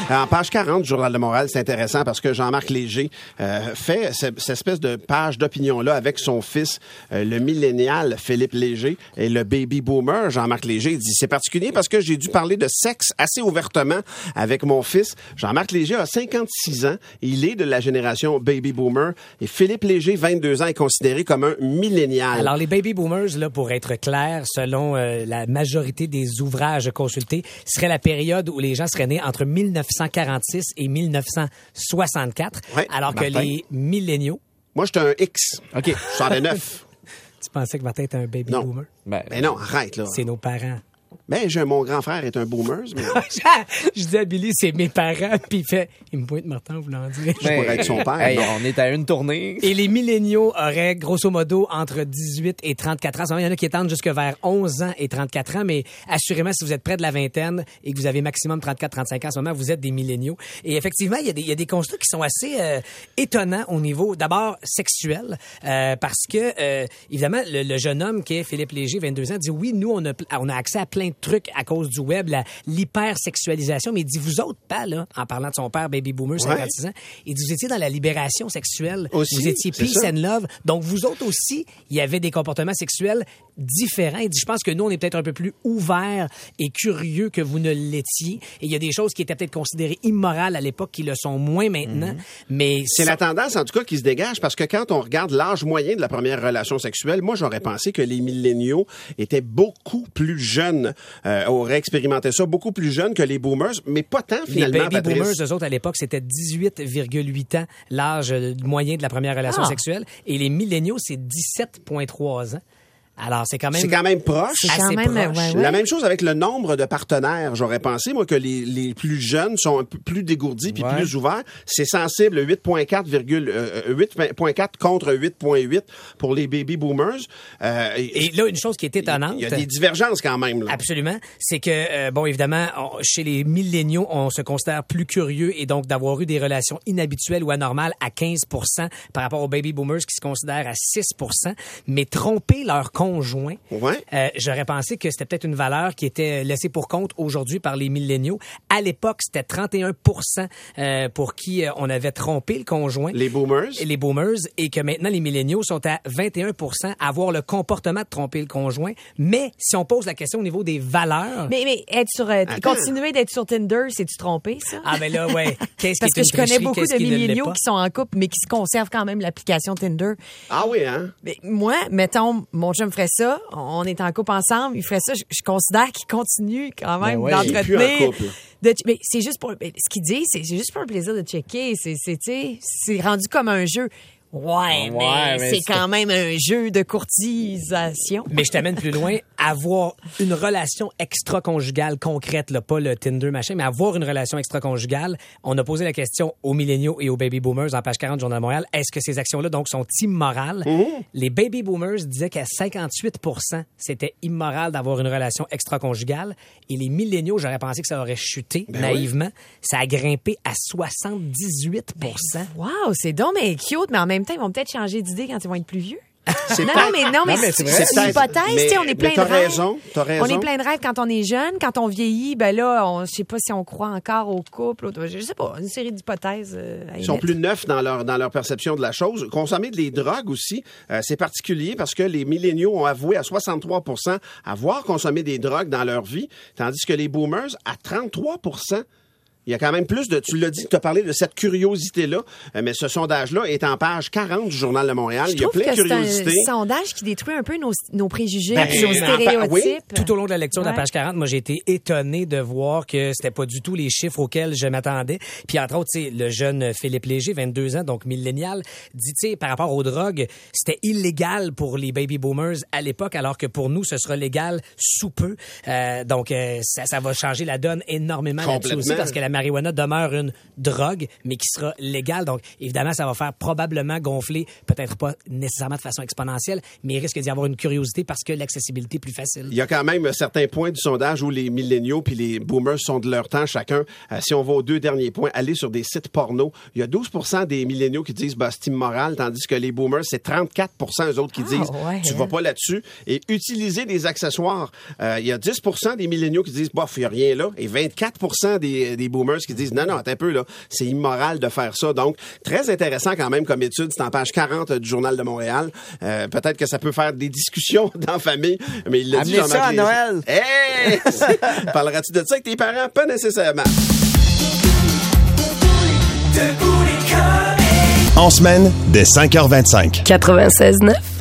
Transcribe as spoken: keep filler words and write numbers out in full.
En page quarante du Journal de Montréal, c'est intéressant parce que Jean-Marc Léger euh, fait cette, cette espèce de page d'opinion-là avec son fils, euh, le millénial Philippe Léger, et le baby boomer Jean-Marc Léger. Il dit, c'est particulier parce que j'ai dû parler de sexe assez ouvertement avec mon fils. Jean-Marc Léger a cinquante-six ans. Il est de la génération baby boomer. Et Philippe Léger, vingt-deux ans, est considéré comme un millénial. Alors, les baby boomers, là, pour être clair, selon euh, la majorité des ouvrages consultés, serait la période où les gens seraient nés entre mille neuf cent quarante-six et mille neuf cent soixante-quatre, ouais, alors Martin. que les milléniaux... Moi, j'étais un X. OK. soixante-neuf. Tu pensais que Martin était un baby non. boomer? Ben, ben non, arrête, là. C'est nos parents. Ben, j'ai, mon grand frère est un boomer. Mais... je dis à Billy, c'est mes parents, puis il fait, il me pointe Martin, voulant dire. Je pourrais être son père. Hey, on est à une tournée. Et les milléniaux auraient, grosso modo, entre dix-huit et trente-quatre ans. Il y en a qui étendent jusque vers onze ans et trente-quatre ans, mais assurément, si vous êtes près de la vingtaine et que vous avez maximum trente-quatre trente-cinq ans en ce moment, vous êtes des milléniaux. Et effectivement, il y a des, il y a des constats qui sont assez euh, étonnants au niveau, d'abord, sexuel, euh, parce que, euh, évidemment, le, le jeune homme qui est Philippe Léger, vingt-deux ans, dit oui, nous, on a, on a accès à plein de trucs à cause du web, la, l'hypersexualisation, mais il dit, vous autres, pas, là, en parlant de son père, baby boomer, cinquante-six ans, il dit, vous étiez dans la libération sexuelle, aussi, vous étiez peace and love, donc vous autres aussi, il y avait des comportements sexuels différents. Il dit, je pense que nous, on est peut-être un peu plus ouverts et curieux que vous ne l'étiez, et il y a des choses qui étaient peut-être considérées immorales à l'époque qui le sont moins maintenant, mm-hmm. mais... C'est ça... la tendance, en tout cas, qui se dégage, parce que quand on regarde l'âge moyen de la première relation sexuelle, moi, j'aurais pensé que les milléniaux étaient beaucoup plus jeunes, euh, auraient expérimenté ça beaucoup plus jeunes que les boomers, mais pas tant, finalement, Les baby Patrice. boomers, eux autres, à l'époque, c'était dix-huit virgule huit ans, l'âge moyen de la première relation ah. sexuelle, et les milléniaux, c'est dix-sept virgule trois ans. Alors, c'est quand même... C'est quand même proche. C'est quand assez même, proche. ouais, ouais. La même chose avec le nombre de partenaires. J'aurais pensé, moi, que les, les plus jeunes sont un peu plus dégourdis puis ouais. plus ouverts. C'est sensible, huit virgule quatre, euh, huit virgule quatre contre huit virgule huit pour les baby boomers. Euh, et, et là, une chose qui est étonnante... Il y a des divergences quand même, là. Absolument. C'est que, euh, bon, évidemment, on, chez les milléniaux, on se considère plus curieux et donc d'avoir eu des relations inhabituelles ou anormales à quinze pour cent par rapport aux baby boomers qui se considèrent à six pour cent. Mais tromper leur conjoint... Ouais. Euh, j'aurais pensé que c'était peut-être une valeur qui était laissée pour compte aujourd'hui par les milléniaux. À l'époque, c'était trente et un pour cent euh, pour qui euh, on avait trompé le conjoint. Les boomers. Les boomers. Et que maintenant, les milléniaux sont à vingt et un pour cent à avoir le comportement de tromper le conjoint. Mais si on pose la question au niveau des valeurs... Mais, mais être sur, euh, continuer d'être sur Tinder, c'est-tu trompé, ça? Ah, ben là, ouais. Qu'est-ce Parce qui est que je une connais tricherie, beaucoup qu'est-ce de qui ne l'est milléniaux pas? qui sont en couple, mais qui se conservent quand même l'application Tinder. Ah oui, hein? Mais moi, mettons, mon chum ferait ça, on est en couple ensemble, il ferait ça, je, je considère qu'il continue quand même Ben ouais, il est plus en d'entretenir. couple. De, mais c'est juste pour, ce qu'il dit, c'est, c'est juste pour le plaisir de checker. C'est, c'est, tu sais, c'est rendu comme un jeu. Ouais, mais, Ouais, mais c'est c'est- quand même un jeu de courtisation. Mais je t'amène plus loin. Avoir une relation extra-conjugale concrète, là, pas le Tinder machin, mais avoir une relation extra-conjugale. On a posé la question aux milléniaux et aux baby boomers en page quarante du Journal de Montréal. Est-ce que ces actions-là, donc, sont immorales? Mmh. Les baby boomers disaient qu'à cinquante-huit pour cent, c'était immoral d'avoir une relation extra-conjugale. Et les milléniaux, j'aurais pensé que ça aurait chuté, Ben naïvement. Oui. Ça a grimpé à soixante-dix-huit pour cent. Wow, c'est donc mais cute, mais en même temps, ils vont peut-être changer d'idée quand ils vont être plus vieux. C'est non, pas... non, mais non, mais, Non, mais c'est, c'est vrai. c'est une hypothèse, Mais- tu sais, on est mais plein de t'as rêves. raison, t'as raison. On est plein de rêves quand on est jeune, quand on vieillit, ben là, on, je sais pas si on croit encore au couple, je sais pas, une série d'hypothèses. Euh, à Ils sont émettre. plus neufs dans leur dans leur perception de la chose. Consommer des drogues aussi, euh, c'est particulier parce que les milléniaux ont avoué à soixante-trois pour cent avoir consommé des drogues dans leur vie, tandis que les boomers à trente-trois pour cent. Il y a quand même plus de... Tu l'as dit, tu as parlé de cette curiosité-là, euh, mais ce sondage-là est en page quarante du Journal de Montréal. Je Il y a trouve plein de que c'est curiosité. un sondage qui détruit un peu nos, nos préjugés, Ben, puis nos en- stéréotypes. oui, Tout au long de la lecture de la Ouais. page quarante, moi, j'ai été étonné de voir que c'était pas du tout les chiffres auxquels je m'attendais. Puis, entre autres, tu sais, le jeune Philippe Léger, vingt-deux ans, donc millénial, dit, tu sais, par rapport aux drogues, c'était illégal pour les baby boomers à l'époque, alors que pour nous, ce sera légal sous peu. Euh, donc, euh, ça, ça va changer la donne énormément là-dessus Complètement. aussi, parce que la marijuana demeure une drogue, mais qui sera légale. Donc, évidemment, ça va faire probablement gonfler, peut-être pas nécessairement de façon exponentielle, mais il risque d'y avoir une curiosité parce que l'accessibilité est plus facile. Il y a quand même certains points du sondage où les milléniaux puis les boomers sont de leur temps chacun. Euh, si on va aux deux derniers points, aller sur des sites porno. Il y a douze pour cent des milléniaux qui disent bah, c'est immoral, tandis que les boomers, c'est trente-quatre pour cent eux autres qui Ah, disent ouais, tu hein. vas pas là-dessus. Et utiliser des accessoires. Euh, il y a dix pour cent des milléniaux qui disent bof, il y a rien là. Et vingt-quatre pour cent des, des boomers boomers qui disent non, non, attends un peu, là, c'est immoral de faire ça. Donc, très intéressant quand même comme étude. C'est en page quarante du Journal de Montréal. Euh, peut-être que ça peut faire des discussions dans la famille, mais il l'a dit, Amenez ça à Noël. Hey! Parleras-tu de ça avec tes parents? Pas nécessairement. En semaine, dès cinq heures vingt-cinq. quatre-vingt-seize neuf